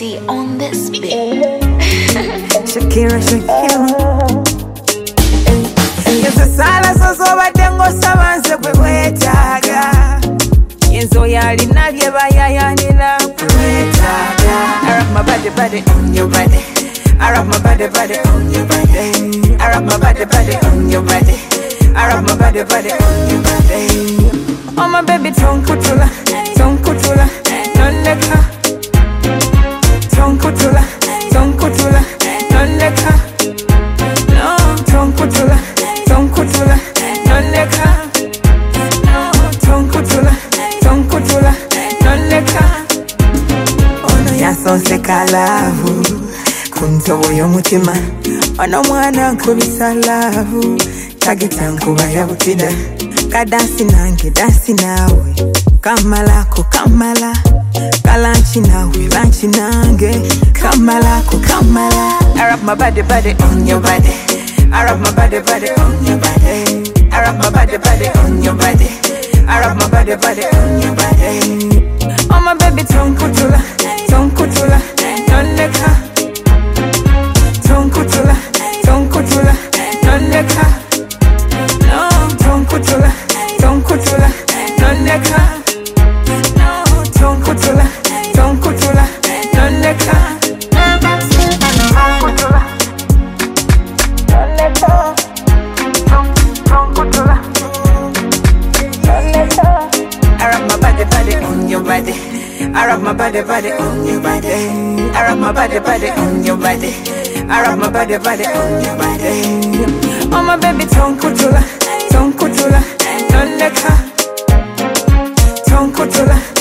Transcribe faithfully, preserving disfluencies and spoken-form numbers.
T on this beat. Shakira, Shakira. Yenzo sala soso batengo sabanze kwetaga. Yenzo yali nabye bayayanira kwetaga. I rock my body, body on your body. I rock my body, body on your body. I rock my body, body on your body. I rock my body, body on your body. Oh my baby, tongue kutula, tongue kutula, non leka. Tongue kutula, tongue kutula, non leka. No, tongue kutula, tongue kutula, non leka. No, tongue kutula, tongue kutula, non leka. Ono yasonse kalavu, kuntobo y'omutima. Ono mwana nkubisa lavu, tagita nkuba yabutida. Kadansi nange, dansi nawe. Kamalako, kamala. Kalanchi nawe, lanchi nange. Kamalako, kamala. I rock my body, body on your body. I rock my body, body on your body. I rock my body, body on your body. I rock my body, body on your body. Oh my baby, tongue kutula, tongue kutula, non leka. Tongue kutula, tongue kutula, non leka. No, tongue kutula, tongue kutula, non leka. No, tongue kutula, tongue kutula, non leka. Tongue kutula, non leka. Tongue kutula, non leka. I rock my body, body on your body. I rock my body, body on your body. I rock my body, body on your body. I rock my body, body on your body. Oh my baby, tongue kutula, tongue kutula, non leka. Tongue kutula.